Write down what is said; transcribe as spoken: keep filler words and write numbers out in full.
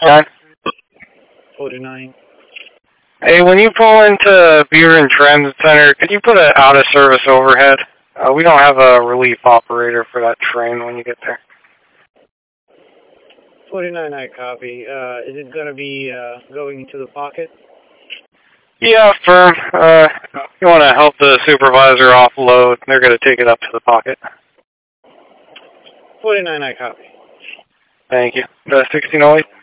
Nine. forty-nine. Hey, when you pull into Beer and Transit Center, could you put an out-of-service overhead? Uh, we don't have a relief operator for that train when you get there. forty-nine, I copy. Uh, is it going to be uh, going into the pocket? Yeah, firm. Uh, you want to help the supervisor offload. They're going to take it up to the pocket. forty-nine, I copy. Thank you. Uh, sixteen oh eight.